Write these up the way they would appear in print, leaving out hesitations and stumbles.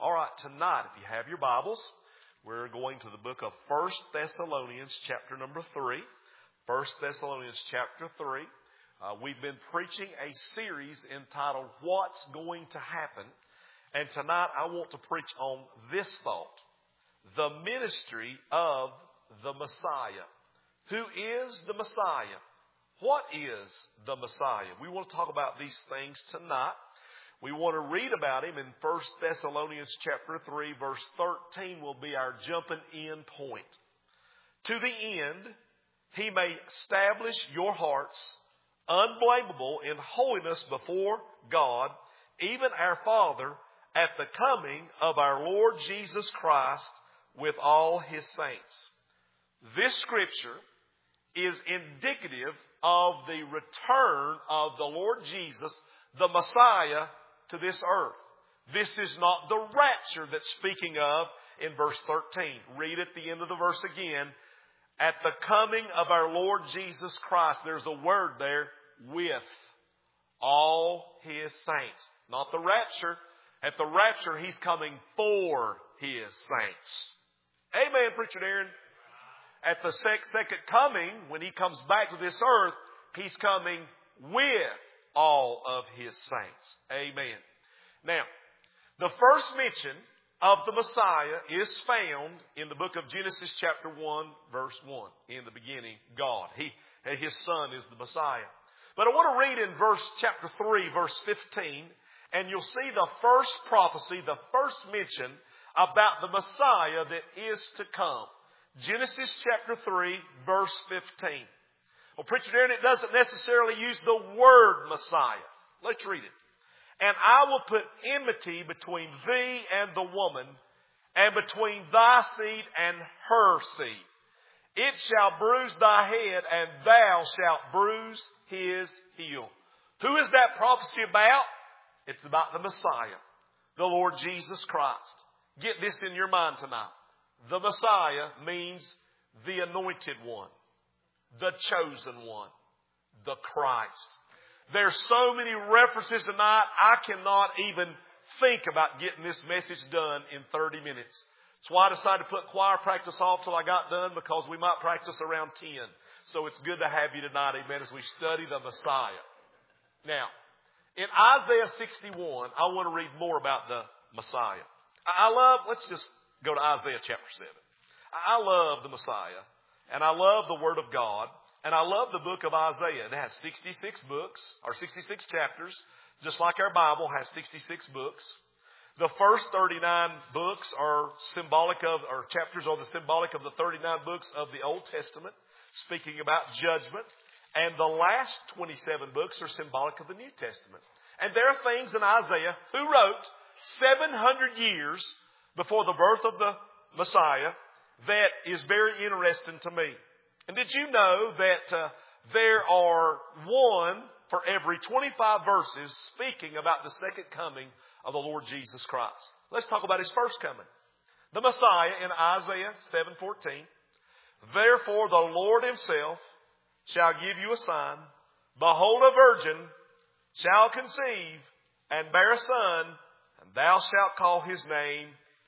All right, tonight, if you have your Bibles, we're going to the book of 1 Thessalonians chapter number 3. 1 Thessalonians chapter 3. We've been preaching a series entitled, What's Going to Happen? And tonight I want to preach on this thought. The ministry of the Messiah. Who is the Messiah? What is the Messiah? We want to talk about these things tonight. We want to read about him in 1 Thessalonians chapter 3, verse 13 will be our jumping in point. To the end, he may establish your hearts unblameable in holiness before God, even our Father, at the coming of our Lord Jesus Christ with all his saints. This scripture is indicative of the return of the Lord Jesus, the Messiah, to this earth. This is not the rapture that's speaking of in verse 13. Read at the end of the verse again. At the coming of our Lord Jesus Christ, there's a word there, with all his saints. Not the rapture. At the rapture, he's coming for his saints. Amen, Preacher Darren. At the second coming, when he comes back to this earth, he's coming with all of his saints. Amen. Now, the first mention of the Messiah is found in the book of Genesis chapter 1, verse 1. In the beginning, God. His Son is the Messiah. But I want to read in chapter 3, verse 15, and you'll see the first prophecy, the first mention about the Messiah that is to come. Genesis chapter 3, verse 15. Well, Preacher Darren, it doesn't necessarily use the word Messiah. Let's read it. And I will put enmity between thee and the woman, and between thy seed and her seed. It shall bruise thy head, and thou shalt bruise his heel. Who is that prophecy about? It's about the Messiah, the Lord Jesus Christ. Get this in your mind tonight. The Messiah means the anointed one, the chosen one, the Christ. There's so many references tonight, I cannot even think about getting this message done in 30 minutes. That's why I decided to put choir practice off till I got done, because we might practice around 10. So it's good to have you tonight, amen, as we study the Messiah. Now, in Isaiah 61, I want to read more about the Messiah. Let's just go to Isaiah chapter 7. I love the Messiah, and I love the Word of God, and I love the book of Isaiah. It has 66 books, or 66 chapters, just like our Bible has 66 books. The first 39 books are symbolic of, or chapters are the symbolic of the 39 books of the Old Testament, speaking about judgment. And the last 27 books are symbolic of the New Testament. And there are things in Isaiah, who wrote 700 years before the birth of the Messiah, that is very interesting to me. And did you know that there are one for every 25 verses speaking about the second coming of the Lord Jesus Christ? Let's talk about his first coming. The Messiah in Isaiah 7:14. Therefore the Lord himself shall give you a sign. Behold, a virgin shall conceive and bear a son, and thou shalt call his name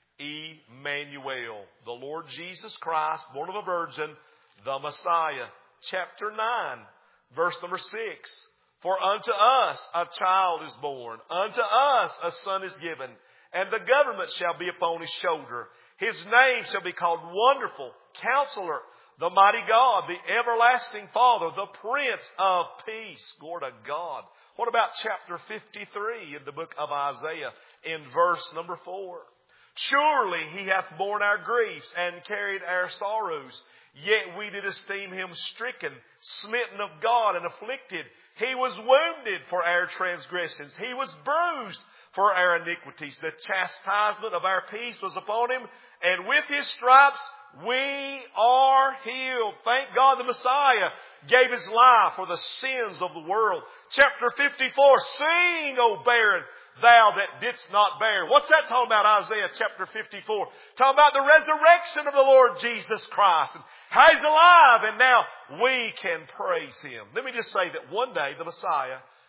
Emmanuel. The Lord Jesus Christ, born of a virgin, the Messiah. Chapter 9, verse number 6. For unto us a child is born, unto us a son is given, and the government shall be upon his shoulder. His name shall be called Wonderful, Counselor, the Mighty God, the Everlasting Father, the Prince of Peace. Glory to God. What about chapter 53 in the book of Isaiah in verse number 4? Surely he hath borne our griefs and carried our sorrows. Yet we did esteem him stricken, smitten of God, and afflicted. He was wounded for our transgressions. He was bruised for our iniquities. The chastisement of our peace was upon him, and with his stripes we are healed. Thank God the Messiah gave his life for the sins of the world. Chapter 54, sing, O barren, thou that didst not bear. What's that talking about, Isaiah chapter 54? Talking about the resurrection of the Lord Jesus Christ. And how he's alive, and now we can praise him. Let me just say that one day the Messiah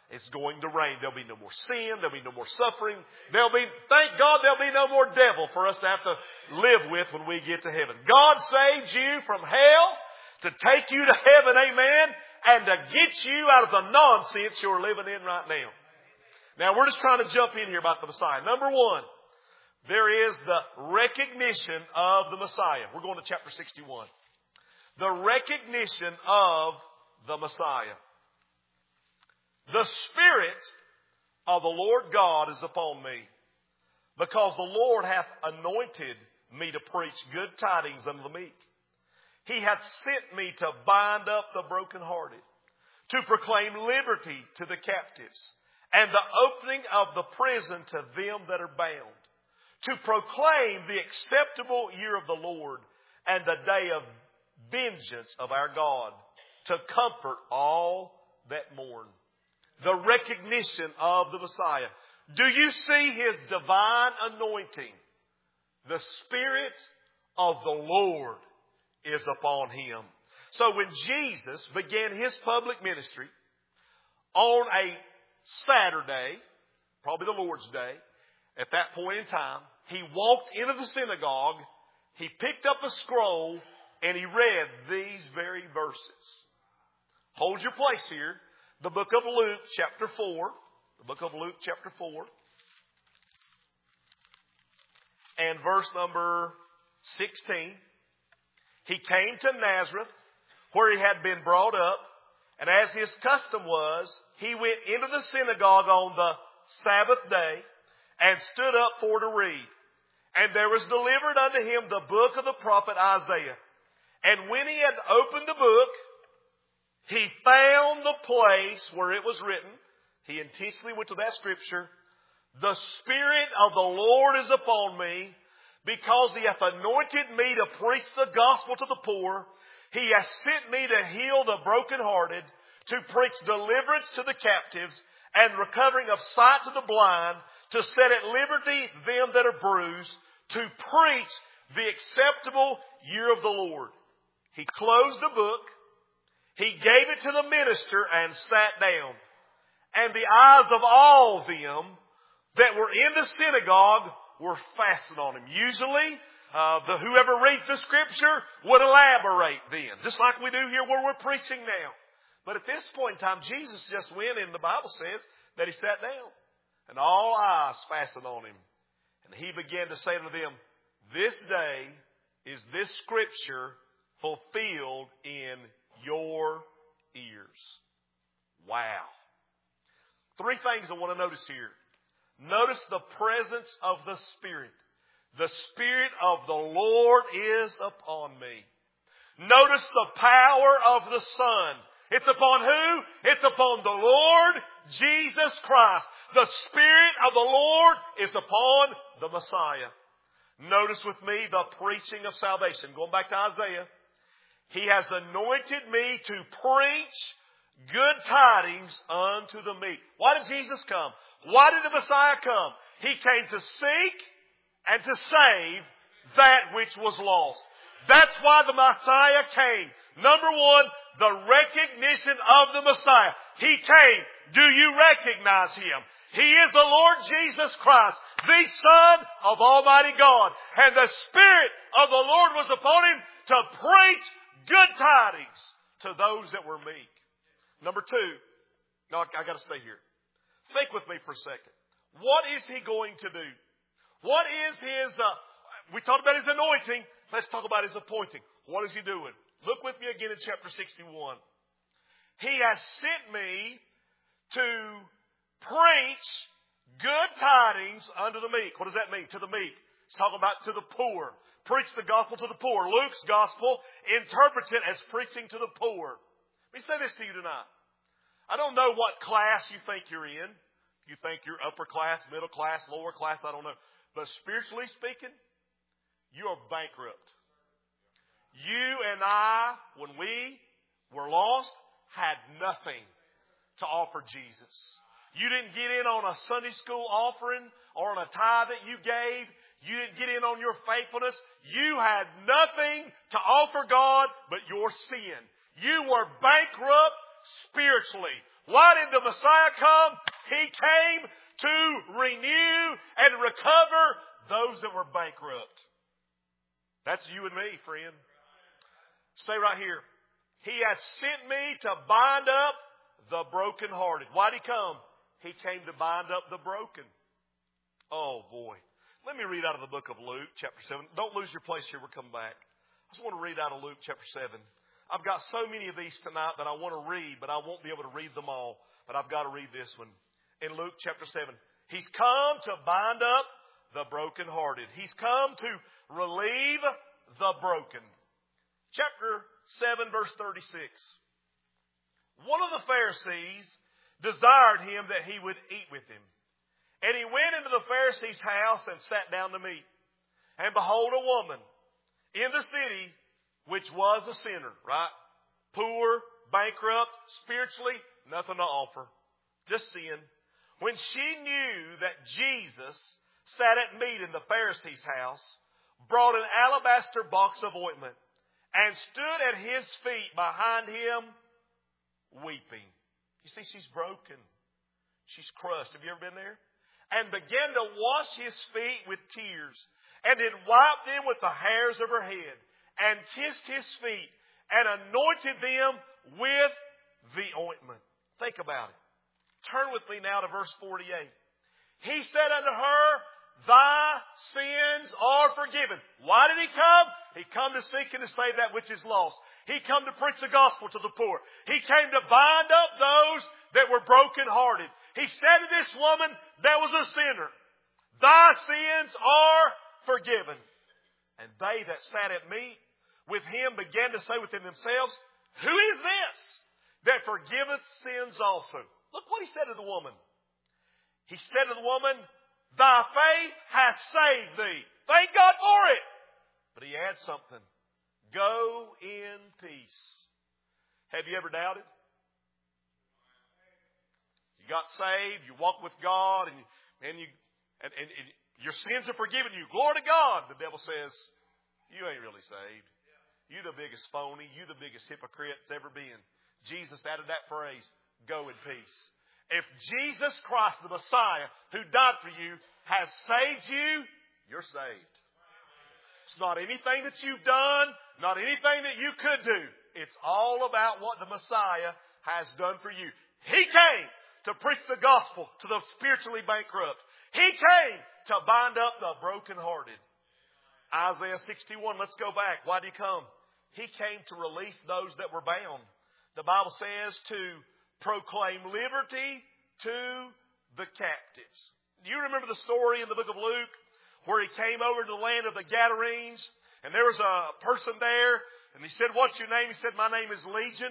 It's going to reign. There'll be no more sin. There'll be no more suffering. Thank God, there'll be no more devil for us to have to live with when we get to heaven. God saved you from hell to take you to heaven, amen, and to get you out of the nonsense you're living in right now. Now, we're just trying to jump in here about the Messiah. Number one, there is the recognition of the Messiah. We're going to chapter 61. The recognition of the Messiah. The Spirit of the Lord God is upon me, because the Lord hath anointed me to preach good tidings unto the meek. He hath sent me to bind up the brokenhearted, to proclaim liberty to the captives, and the opening of the prison to them that are bound, to proclaim the acceptable year of the Lord, and the day of vengeance of our God, to comfort all that mourn. The recognition of the Messiah. Do you see His divine anointing? The Spirit of the Lord is upon Him. So when Jesus began His public ministry on a Saturday, probably the Lord's Day, at that point in time, He walked into the synagogue, He picked up a scroll, and He read these very verses. Hold your place here. The book of Luke, chapter 4. The book of Luke, chapter 4. And verse number 16. He came to Nazareth, where he had been brought up. And as his custom was, he went into the synagogue on the Sabbath day, and stood up for to read. And there was delivered unto him the book of the prophet Isaiah. And when he had opened the book, he found the place where it was written. He intentionally went to that scripture. The Spirit of the Lord is upon me, because He hath anointed me to preach the gospel to the poor. He hath sent me to heal the brokenhearted, to preach deliverance to the captives, and recovering of sight to the blind, to set at liberty them that are bruised, to preach the acceptable year of the Lord. He closed the book. He gave it to the minister and sat down. And the eyes of all them that were in the synagogue were fastened on him. Usually, whoever reads the scripture would elaborate then, just like we do here where we're preaching now. But at this point in time, Jesus just went, and the Bible says that He sat down. And all eyes fastened on Him. And He began to say to them, this day is this scripture fulfilled in your ears. Wow. Three things I want to notice here. Notice the presence of the Spirit. The Spirit of the Lord is upon me. Notice the power of the Son. It's upon who? It's upon the Lord Jesus Christ. The Spirit of the Lord is upon the Messiah. Notice with me the preaching of salvation. Going back to Isaiah. He has anointed me to preach good tidings unto the meek. Why did Jesus come? Why did the Messiah come? He came to seek and to save that which was lost. That's why the Messiah came. Number one, the recognition of the Messiah. He came. Do you recognize Him? He is the Lord Jesus Christ, the Son of Almighty God. And the Spirit of the Lord was upon Him to preach good tidings to those that were meek. Number two, no, I got to stay here. Think with me for a second. What is He going to do? What is His, we talked about His anointing. Let's talk about His appointing. What is He doing? Look with me again in chapter 61. He has sent me to preach good tidings unto the meek. What does that mean? To the meek. It's talking about to the poor. Preach the gospel to the poor. Luke's gospel interprets it as preaching to the poor. Let me say this to you tonight. I don't know what class you think you're in. You think you're upper class, middle class, lower class, I don't know. But spiritually speaking, you are bankrupt. You and I, when we were lost, had nothing to offer Jesus. You didn't get in on a Sunday school offering or on a tithe that you gave. You didn't get in on your faithfulness. You had nothing to offer God but your sin. You were bankrupt spiritually. Why did the Messiah come? He came to renew and recover those that were bankrupt. That's you and me, friend. Stay right here. He hath sent me to bind up the brokenhearted. Why did He come? He came to bind up the broken. Oh boy. Let me read out of the book of Luke, chapter 7. Don't lose your place here. We'll come back. I just want to read out of Luke, chapter 7. I've got so many of these tonight that I want to read, but I won't be able to read them all. But I've got to read this one. In Luke, chapter 7. He's come to bind up the brokenhearted. He's come to relieve the broken. Chapter 7, verse 36. One of the Pharisees desired him that he would eat with him. And he went into the Pharisee's house and sat down to meat. And behold, a woman in the city, which was a sinner, right? Poor, bankrupt, spiritually, nothing to offer. Just sin. When she knew that Jesus sat at meat in the Pharisee's house, brought an alabaster box of ointment, and stood at His feet behind Him, weeping. You see, she's broken. She's crushed. Have you ever been there? And began to wash His feet with tears, and did wipe them with the hairs of her head, and kissed His feet, and anointed them with the ointment. Think about it. Turn with me now to verse 48. He said unto her, Thy sins are forgiven. Why did He come? He come to seek and to save that which is lost. He come to preach the gospel to the poor. He came to bind up those that were brokenhearted. He said to this woman that was a sinner, Thy sins are forgiven. And they that sat at meat with Him began to say within themselves, Who is this that forgiveth sins also? Look what He said to the woman. He said to the woman, Thy faith hath saved thee. Thank God for it. But He adds something. Go in peace. Have you ever doubted? You got saved, you walk with God, and your sins are forgiven you. Glory to God. The devil says, you ain't really saved. You the biggest phony. You the biggest hypocrite that's ever been. Jesus added that phrase, go in peace. If Jesus Christ, the Messiah, who died for you, has saved you, you're saved. It's not anything that you've done, not anything that you could do. It's all about what the Messiah has done for you. He came to preach the gospel to the spiritually bankrupt. He came to bind up the brokenhearted. Isaiah 61, let's go back. Why did He come? He came to release those that were bound. The Bible says to proclaim liberty to the captives. Do you remember the story in the book of Luke where He came over to the land of the Gadarenes, and there was a person there, and he said, What's your name? He said, My name is Legion,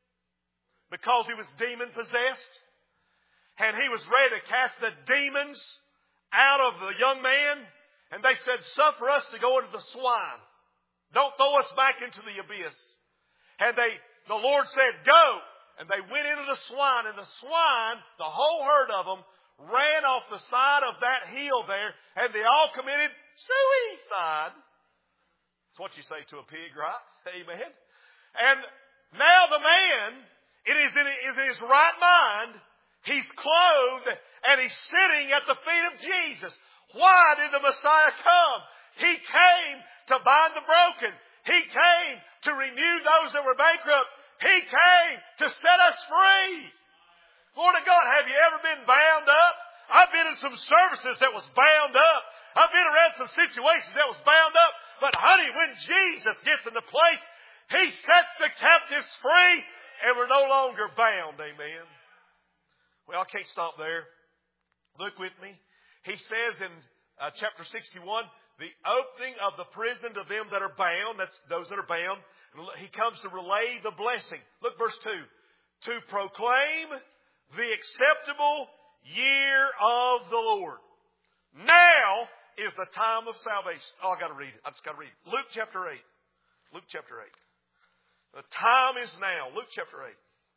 because he was demon-possessed. And he was ready to cast the demons out of the young man. And they said, Suffer us to go into the swine. Don't throw us back into the abyss. And the Lord said, Go. And they went into the swine. And the swine, the whole herd of them, ran off the side of that hill there. And they all committed suicide. That's what you say to a pig, right? Amen. And now the man, is in his right mind. He's clothed and he's sitting at the feet of Jesus. Why did the Messiah come? He came to bind the broken. He came to renew those that were bankrupt. He came to set us free. Lord of God, have you ever been bound up? I've been in some services that was bound up. I've been around some situations that was bound up. But honey, when Jesus gets in the place, He sets the captives free and we're no longer bound. Amen. Well, I can't stop there. Look with me. He says in chapter 61, the opening of the prison to them that are bound. That's those that are bound. He comes to relay the blessing. Look, verse 2. To proclaim the acceptable year of the Lord. Now is the time of salvation. Oh, I got to read it. I just got to read it. Luke chapter 8. Luke chapter 8. The time is now. Luke chapter 8.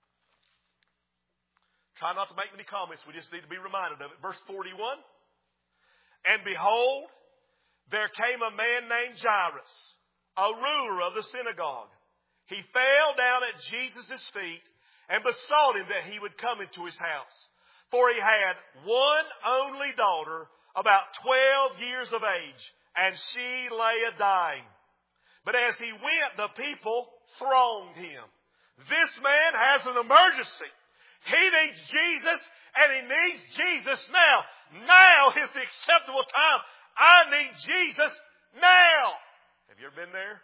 Try not to make many comments. We just need to be reminded of it. Verse 41. And behold, there came a man named Jairus, a ruler of the synagogue. He fell down at Jesus' feet and besought him that he would come into his house. For he had one only daughter, about 12 years of age, and she lay a-dying. But as he went, the people thronged him. This man has an emergency. He needs Jesus, and he needs Jesus now. Now is the acceptable time. I need Jesus now. Have you ever been there?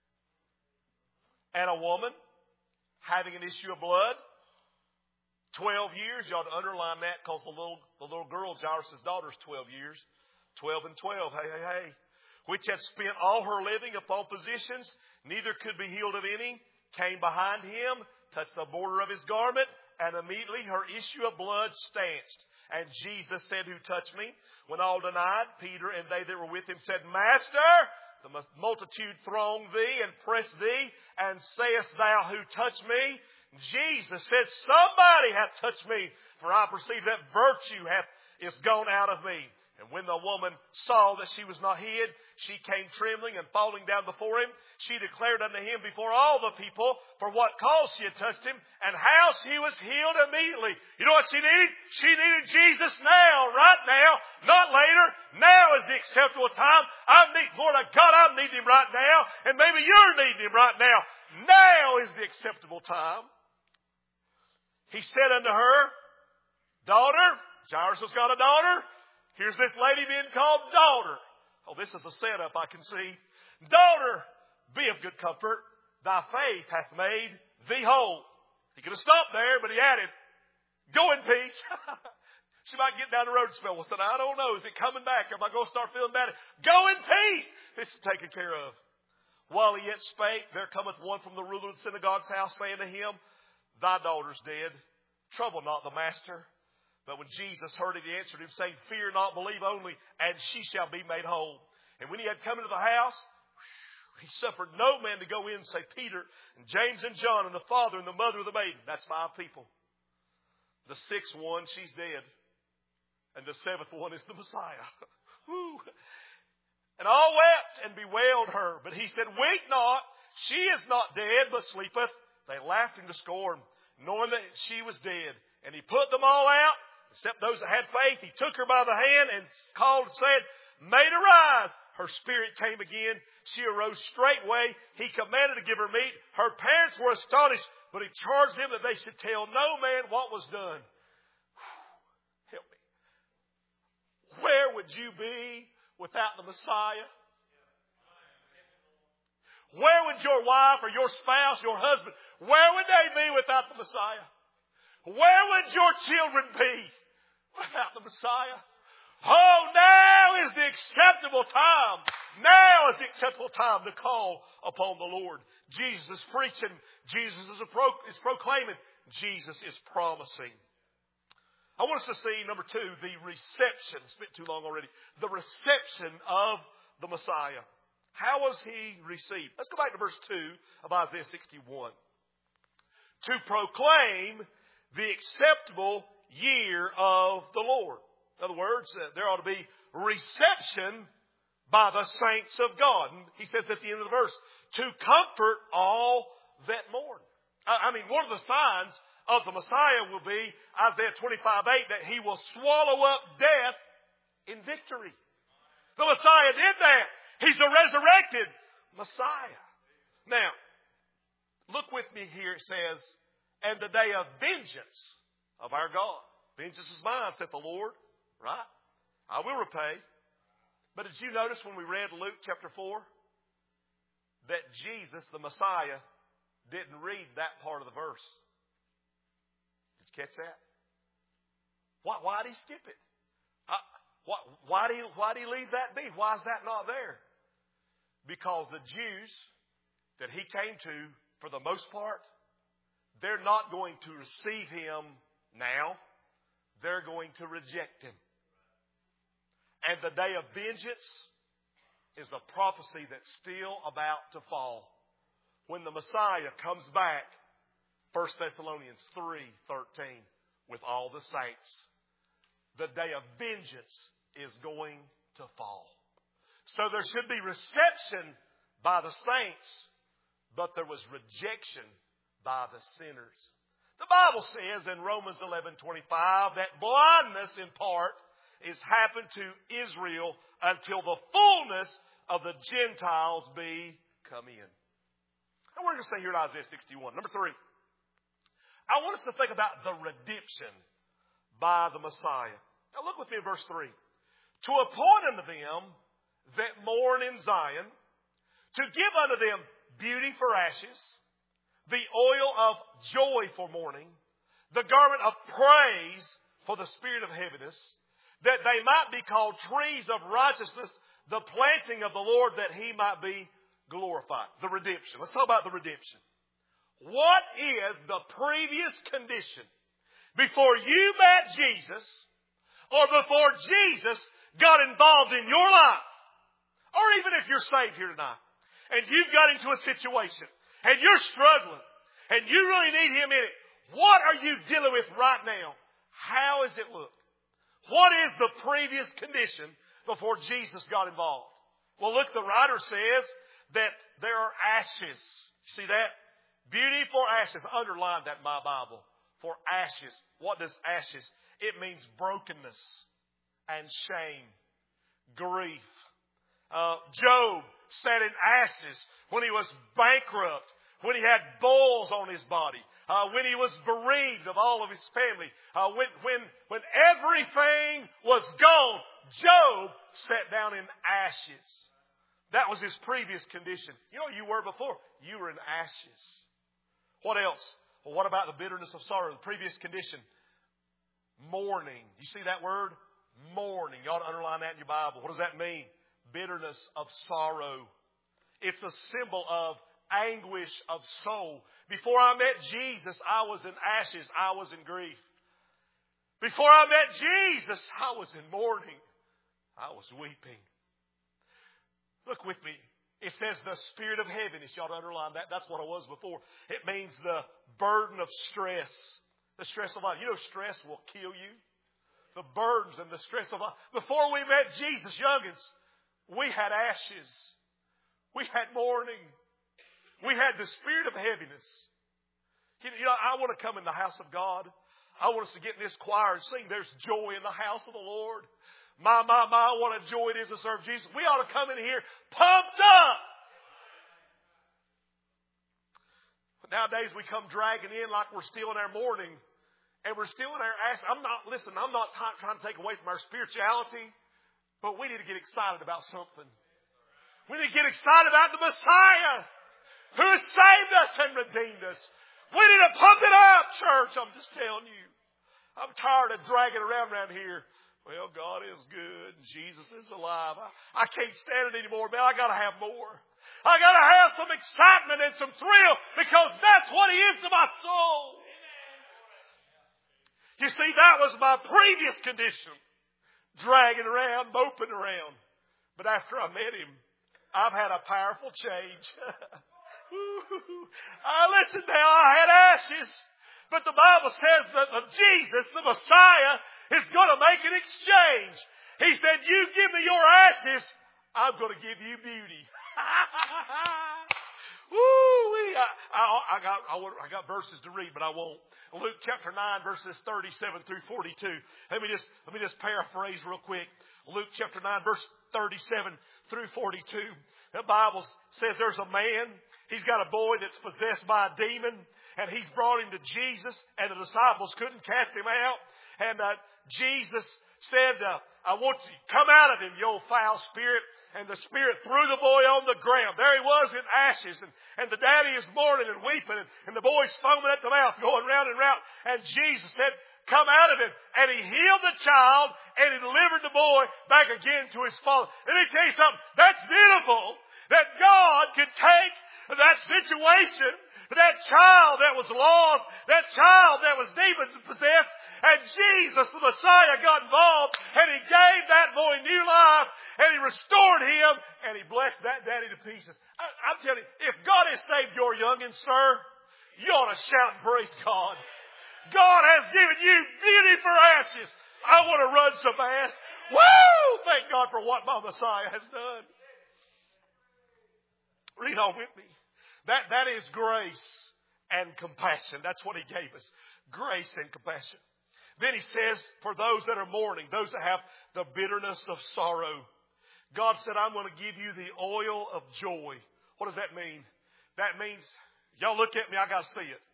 And a woman having an issue of blood, 12 years. You ought to underline that because the little girl, Jairus' daughter, is 12 years. 12 and 12. Hey, hey, hey. Which had spent all her living upon physicians, neither could be healed of any, came behind him, touched the border of his garment, and immediately her issue of blood stanched. And Jesus said, Who touched me? When all denied, Peter and they that were with him said, Master, the multitude throng thee and press thee, and sayest thou, Who touched me? Jesus said, Somebody hath touched me, for I perceive that virtue is gone out of me. And when the woman saw that she was not hid, she came trembling and falling down before him. She declared unto him before all the people for what cause she had touched him and how she was healed immediately. You know what she needed? She needed Jesus now, right now, not later. Now is the acceptable time. Lord God, I'm needing him right now, and maybe you're needing him right now. Now is the acceptable time. He said unto her, Daughter, Jairus has got a daughter. Here's this lady being called daughter. Oh, this is a setup, I can see. Daughter, be of good comfort. Thy faith hath made thee whole. He could have stopped there, but he added, Go in peace. She might get down the road and smell. Well, said, I don't know. Is it coming back? Am I going to start feeling bad? Go in peace. This is taken care of. While he yet spake, there cometh one from the ruler of the synagogue's house, saying to him, Thy daughter's dead. Trouble not the master. But when Jesus heard it, he answered him, saying, Fear not, believe only, and she shall be made whole. And when he had come into the house, he suffered no man to go in, save Peter and James and John and the father and the mother of the maiden. That's 5 people. The 6th one, she's dead. And the 7th one is the Messiah. Woo. And all wept and bewailed her. But he said, Weep not, she is not dead, but sleepeth. They laughed him to scorn, knowing that she was dead. And he put them all out, except those that had faith. He took her by the hand and called and said, Maid, arise. Her spirit came again. She arose straightway. He commanded to give her meat. Her parents were astonished, but he charged them that they should tell no man what was done. Help me. Where would you be without the Messiah? Where would your wife or your spouse, your husband, where would they be without the Messiah? Where would your children be without the Messiah? Oh, now is the acceptable time. Now is the acceptable time to call upon the Lord. Jesus is preaching. Jesus is proclaiming. Jesus is promising. I want us to see, number 2, the reception. It's been too long already. The reception of the Messiah. How was he received? Let's go back to verse 2 of Isaiah 61. To proclaim the acceptable year of the Lord. In other words, there ought to be reception by the saints of God. And he says at the end of the verse, to comfort all that mourn. One of the signs of the Messiah will be Isaiah 25:8, that he will swallow up death in victory. The Messiah did that. He's a resurrected Messiah. Now, look with me here. It says, and the day of vengeance of our God. Vengeance is mine, saith the Lord. Right? I will repay. But did you notice when we read Luke chapter 4 that Jesus, the Messiah, didn't read that part of the verse? Did you catch that? Why did he skip it? Why did he leave that be? Why is that not there? Because the Jews that he came to, for the most part, they're not going to receive him now. They're going to reject him. And the day of vengeance is a prophecy that's still about to fall. When the Messiah comes back, 1 Thessalonians 3:13, with all the saints, the day of vengeance is going to fall. So there should be reception by the saints, but there was rejection by the sinners. The Bible says in Romans 11:25 that blindness in part is happened to Israel until the fullness of the Gentiles be come in. And we're going to stay here in Isaiah 61. Number 3. I want us to think about the redemption by the Messiah. Now look with me in verse 3. To appoint unto them that mourn in Zion, to give unto them beauty for ashes, the oil of joy for mourning, the garment of praise for the spirit of heaviness, that they might be called trees of righteousness, the planting of the Lord, that He might be glorified. The redemption. Let's talk about the redemption. What is the previous condition before you met Jesus, or before Jesus got involved in your life? Or even if you're saved here tonight, and you've got into a situation, and you're struggling, and you really need Him in it, what are you dealing with right now? How does it look? What is the previous condition before Jesus got involved? Well, look, the writer says that there are ashes. See that? Beauty for ashes. Underline that in my Bible. For ashes. What does ashes? It means brokenness and shame, grief. Job sat in ashes when he was bankrupt, when he had boils on his body, when he was bereaved of all of his family, when everything was gone. Job sat down in ashes. That was his previous condition. You know what you were before? You were in ashes. What else? Well, what about the bitterness of sorrow? The previous condition. Mourning. You see that word? Mourning. You ought to underline that in your Bible. What does that mean? Bitterness of sorrow. It's a symbol of anguish of soul. Before I met Jesus, I was in ashes. I was in grief. Before I met Jesus, I was in mourning. I was weeping. Look with me. It says the spirit of heaviness. You ought to underline that. That's what I was before. It means the burden of stress. The stress of life. You know, stress will kill you. The burdens and the stress of life. Before we met Jesus, youngins, we had ashes. We had mourning. We had the spirit of heaviness. You know, I want to come in the house of God. I want us to get in this choir and sing, "There's joy in the house of the Lord." My, what a joy it is to serve Jesus. We ought to come in here pumped up. But nowadays we come dragging in like we're still in our mourning. And we're still in our ashes. I'm not trying to take away from our spirituality. But we need to get excited about something. We need to get excited about the Messiah who has saved us and redeemed us. We need to pump it up, church. I'm just telling you. I'm tired of dragging around here. Well, God is good. Jesus is alive. I can't stand it anymore, man. I got to have more. I got to have some excitement and some thrill because that's what He is to my soul. You see, that was my previous condition. Dragging around, moping around. But after I met Him, I've had a powerful change. Listen now, I had ashes. But the Bible says that Jesus, the Messiah, is going to make an exchange. He said, "You give me your ashes, I'm going to give you beauty." I got verses to read, but I won't. Luke chapter 9, verses 37 through 42. Let me just paraphrase real quick. Luke chapter 9, verse 37 through 42. The Bible says there's a man. He's got a boy that's possessed by a demon, and he's brought him to Jesus, and the disciples couldn't cast him out. And Jesus said, "I want you to come out of him, you old foul spirit." And the spirit threw the boy on the ground. There he was in ashes. And the daddy is mourning and weeping. And the boy's foaming at the mouth, going round and round. And Jesus said, "Come out of him." And He healed the child. And He delivered the boy back again to his father. Let me tell you something. That's beautiful. That God could take that situation, that child that was lost, that child that was demons possessed, and Jesus, the Messiah, got involved, and He gave that boy new life, and He restored him, and He blessed that daddy to pieces. I'm telling you, if God has saved your youngin', sir, you ought to shout and praise God. God has given you beauty for ashes. I want to run so fast. Woo! Thank God for what my Messiah has done. Read on with me. That is grace and compassion. That's what He gave us. grace and compassion. Then he says, for those that are mourning, those that have the bitterness of sorrow, God said, I'm going to give you the oil of joy. What does that mean? That means, y'all look at me, I got to see it.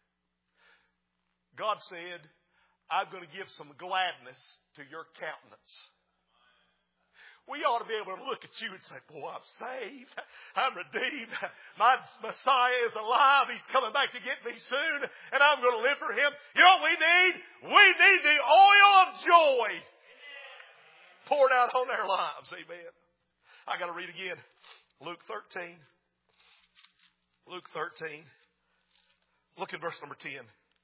God said, I'm going to give some gladness to your countenance. We ought to be able to look at you and say, boy, I'm saved. I'm redeemed. My Messiah is alive. He's coming back to get me soon. And I'm going to live for Him. You know what we need? We need the oil of joy poured out on our lives. Amen. I got to read again. Luke 13. Luke 13. Look at verse number 10.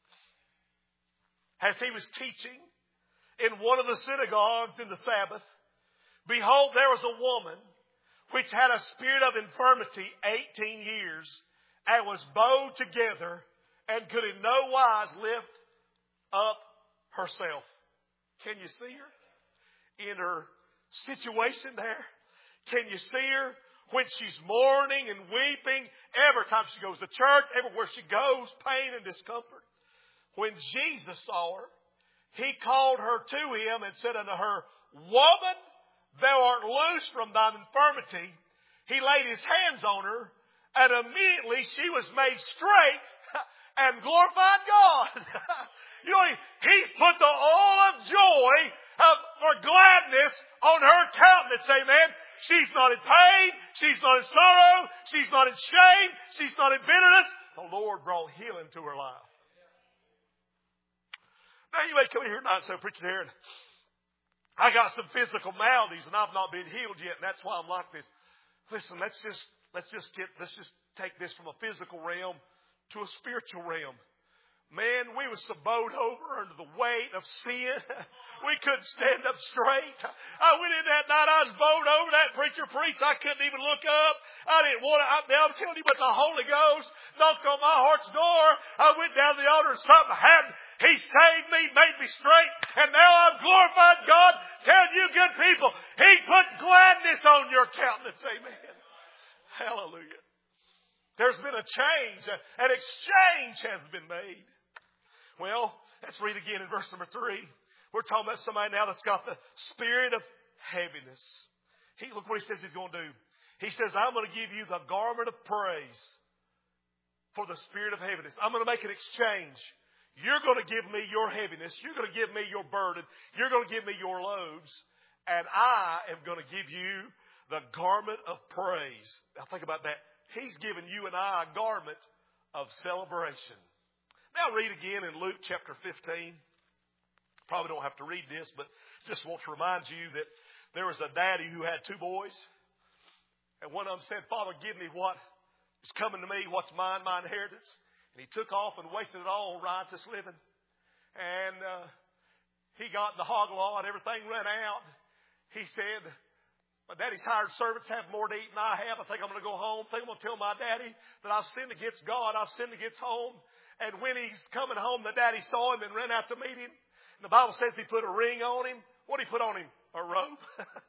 As He was teaching in one of the synagogues in the Sabbath, behold, there was a woman which had a spirit of infirmity 18 years and was bowed together and could in no wise lift up herself. Can you see her? In her situation there? Can you see her when she's mourning and weeping? Every time she goes to church, everywhere she goes, pain and discomfort. When Jesus saw her, He called her to Him and said unto her, Woman, thou art loosed from thine infirmity. He laid His hands on her, and immediately she was made straight and glorified God. You know, He's put the oil of joy for gladness on her countenance. Amen. She's not in pain. She's not in sorrow. She's not in shame. She's not in bitterness. The Lord brought healing to her life. Now you may come in here tonight and say, Preacher Darren, I got some physical maladies and I've not been healed yet, and that's why I'm like this. Listen, let's just take this from a physical realm to a spiritual realm. Man, we were so bowed over under the weight of sin. We couldn't stand up straight. I went in that night, I was bowed over. That preacher preached. I couldn't even look up. I didn't want to. I'm telling you, but the Holy Ghost knocked on my heart's door. I went down to the altar and something happened. He saved me, made me straight, and now I'm glorified God. Telling you good people, He put gladness on your countenance. Amen. Hallelujah. There's been a change. An exchange has been made. Well, let's read again in verse number 3. We're talking about somebody now that's got the spirit of heaviness. Look what He says He's going to do. He says, I'm going to give you the garment of praise for the spirit of heaviness. I'm going to make an exchange. You're going to give me your heaviness. You're going to give me your burden. You're going to give me your loads. And I am going to give you the garment of praise. Now think about that. He's given you and I a garment of celebration. Now read again in Luke chapter 15. Probably don't have to read this, but just want to remind you that there was a daddy who had 2 boys. And one of them said, Father, give me what is coming to me, what's mine, my inheritance. And he took off and wasted it all on riotous living. And he got in the hog law and everything ran out. He said, my daddy's hired servants have more to eat than I have. I think I'm going to go home. I think I'm going to tell my daddy that I've sinned against God. I've sinned against home. And when he's coming home, the daddy saw him and ran out to meet him. And the Bible says he put a ring on him. What did he put on him? A robe.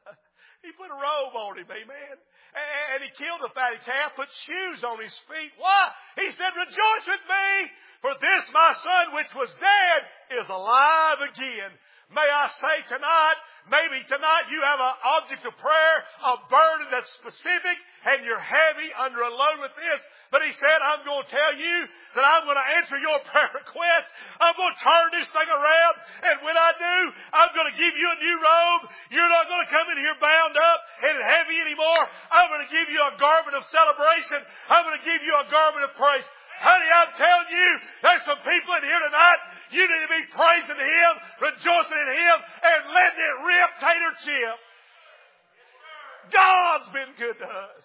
He put a robe on him, amen. And he killed the fatty calf, put shoes on his feet. Why? He said, rejoice with me, for this my son which was dead is alive again. May I say tonight, maybe tonight you have an object of prayer, a burden that's specific, and you're heavy under a load with this. But he said, I'm going to tell you that I'm going to answer your prayer request. I'm going to turn this thing around. And when I do, I'm going to give you a new robe. You're not going to come in here bound up and heavy anymore. I'm going to give you a garment of celebration. I'm going to give you a garment of praise. Honey, I'm telling you, there's some people in here tonight, you need to be praising Him, rejoicing in Him, and letting it rip, tater chip. God's been good to us.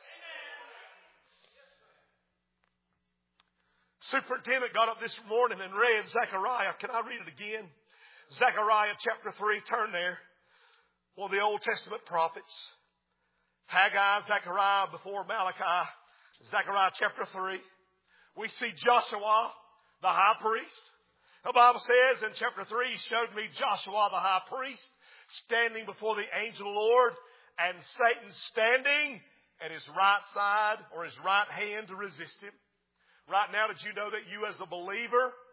Superintendent got up this morning and read Zechariah. Can I read it again? Zechariah chapter 3. Turn there. One of the Old Testament prophets. Haggai, Zechariah before Malachi. Zechariah chapter 3. We see Joshua, the high priest. The Bible says in chapter 3, He showed me Joshua, the high priest, standing before the angel of the Lord, and Satan standing at his right side or his right hand to resist him. Right now, did you know that you as a believer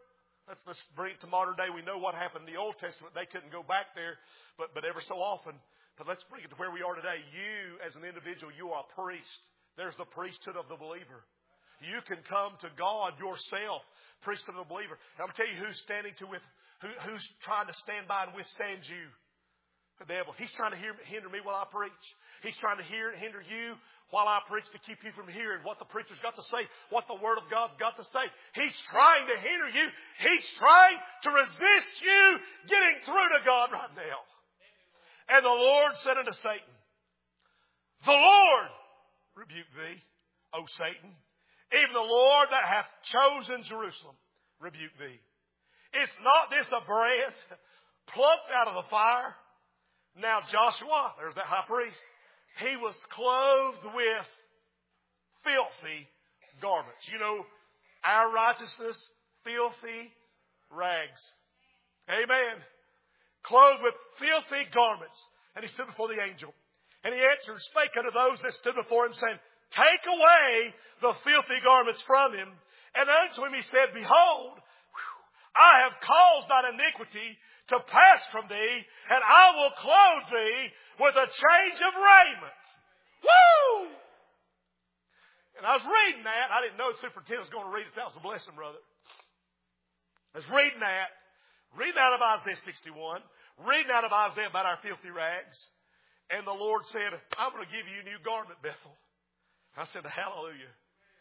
Let's bring it to modern day. We know what happened in the Old Testament. They couldn't go back there, but ever so often. But let's bring it to where we are today. You, as an individual, you are a priest. There's the priesthood of the believer. You can come to God yourself, priesthood of the believer. And I'm going to tell you who's who's trying to stand by and withstand you. The devil. He's trying to hinder me while I preach. He's trying to hinder you while I preach, to keep you from hearing what the preacher's got to say, what the Word of God's got to say. He's trying to hinder you. He's trying to resist you getting through to God right now. And the Lord said unto Satan, the Lord rebuke thee, O Satan. Even the Lord that hath chosen Jerusalem rebuke thee. Is not this a brand plucked out of the fire? Now Joshua, there's that high priest, he was clothed with filthy garments. You know, our righteousness, filthy rags. Amen. Clothed with filthy garments. And he stood before the angel. And he answered, spake unto those that stood before him, saying, take away the filthy garments from him. And unto him he said, behold, I have caused thine iniquity to pass from thee, and I will clothe thee with a change of raiment. Woo! And I was reading that. I didn't know the superintendent was going to read it. That was a blessing, brother. I was reading that. Reading out of Isaiah 61. Reading out of Isaiah about our filthy rags. And the Lord said, I'm going to give you a new garment, Bethel. I said, hallelujah.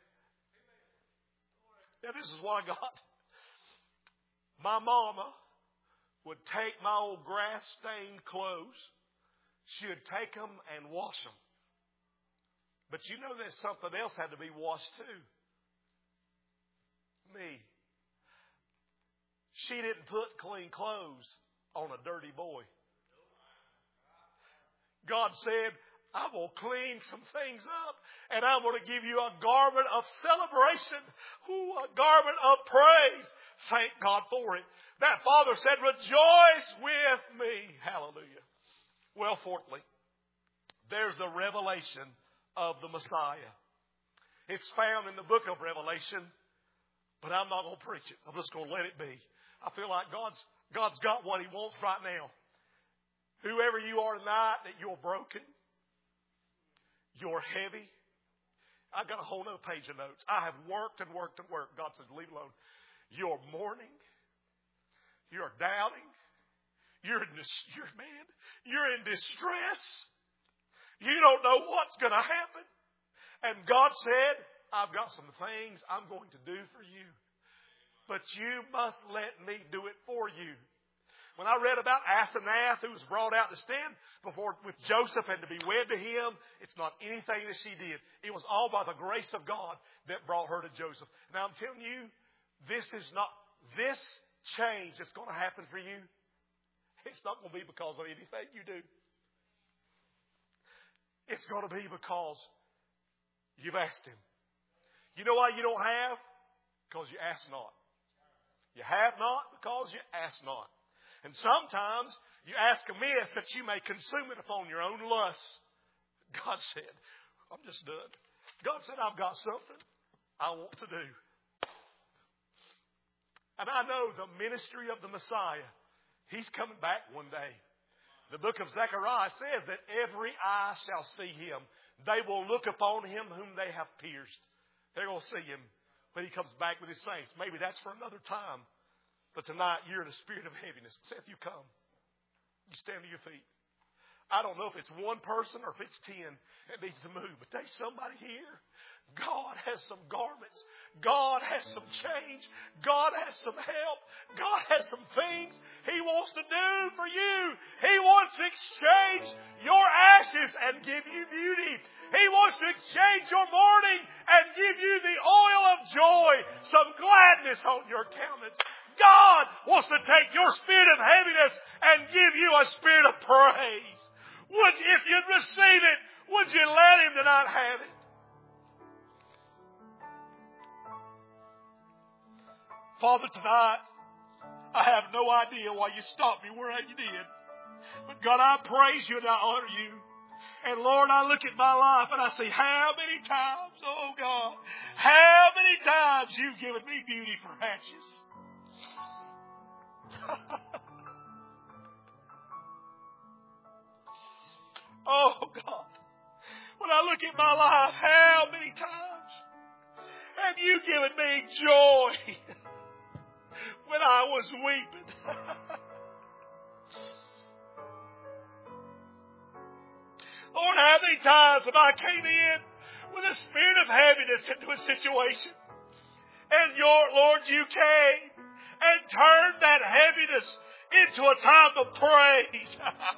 Now this is what I got. My mama would take my old grass-stained clothes. She would take them and wash them. But you know there's something else had to be washed too. Me. She didn't put clean clothes on a dirty boy. God said, I will clean some things up, and I'm going to give you a garment of celebration. Ooh, a garment of praise. Thank God for it. That father said, rejoice with me. Hallelujah. Well, fourthly, there's the revelation of the Messiah. It's found in the book of Revelation, but I'm not going to preach it. I'm just going to let it be. I feel like God's got what He wants right now. Whoever you are tonight, that you're broken, you're heavy. I've got a whole other page of notes. I have worked and worked and worked. God says, leave it alone. You're mourning. You're doubting. You're in distress. You don't know what's going to happen. And God said, I've got some things I'm going to do for you. But you must let me do it for you. When I read about Asenath, who was brought out to stand before with Joseph and to be wed to him, it's not anything that she did. It was all by the grace of God that brought her to Joseph. Now I'm telling you, this change that's going to happen for you, it's not going to be because of anything you do. It's going to be because you've asked Him. You know why you don't have? Because you ask not. You have not because you ask not. And sometimes you ask amiss that you may consume it upon your own lusts. God said, I'm just done. God said, I've got something I want to do. And I know the ministry of the Messiah, He's coming back one day. The book of Zechariah says that every eye shall see Him. They will look upon Him whom they have pierced. They're going to see Him when He comes back with His saints. Maybe that's for another time. But tonight, you're in a spirit of heaviness. Seth, you come. You stand to your feet. I don't know if it's one person or if it's 10 that needs to move, but there's somebody here. God has some garments. God has some change. God has some help. God has some things He wants to do for you. He wants to exchange your ashes and give you beauty. He wants to exchange your mourning and give you the oil of joy, some gladness on your countenance. God wants to take your spirit of heaviness and give you a spirit of praise. If you'd receive it, would you let Him tonight have it? Father, tonight, I have no idea why you stopped me where you did. But God, I praise you and I honor you. And Lord, I look at my life and I see how many times, oh God, how many times you've given me beauty for ashes. Oh, God. When I look at my life, how many times have you given me joy when I was weeping? Lord, how many times have I came in with a spirit of heaviness into a situation, and Lord, you came and turned that heaviness into a time of praise.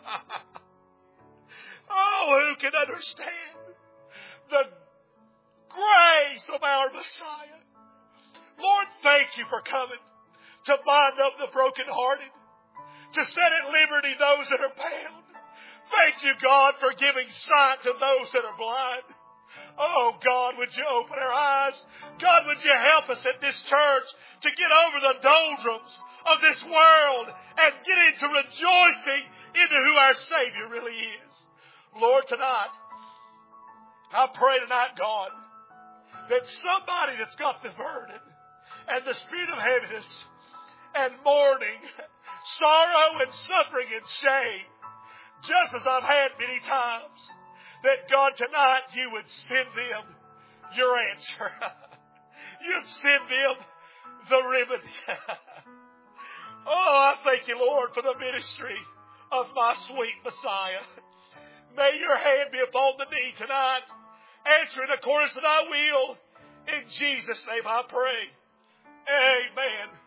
Oh, who can understand the grace of our Messiah? Lord, thank you for coming to bind up the brokenhearted, to set at liberty those that are bound. Thank you, God, for giving sight to those that are blind. Oh, God, would you open our eyes? God, would you help us at this church to get over the doldrums of this world and get into rejoicing into who our Savior really is. Lord, tonight, I pray tonight, God, that somebody that's got the burden and the spirit of heaviness and mourning, sorrow and suffering and shame, just as I've had many times, that God, tonight you would send them your answer. You'd send them the remedy. Oh, I thank you, Lord, for the ministry of my sweet Messiah. May your hand be upon the knee tonight, answering according to thy will. In Jesus' name I pray. Amen.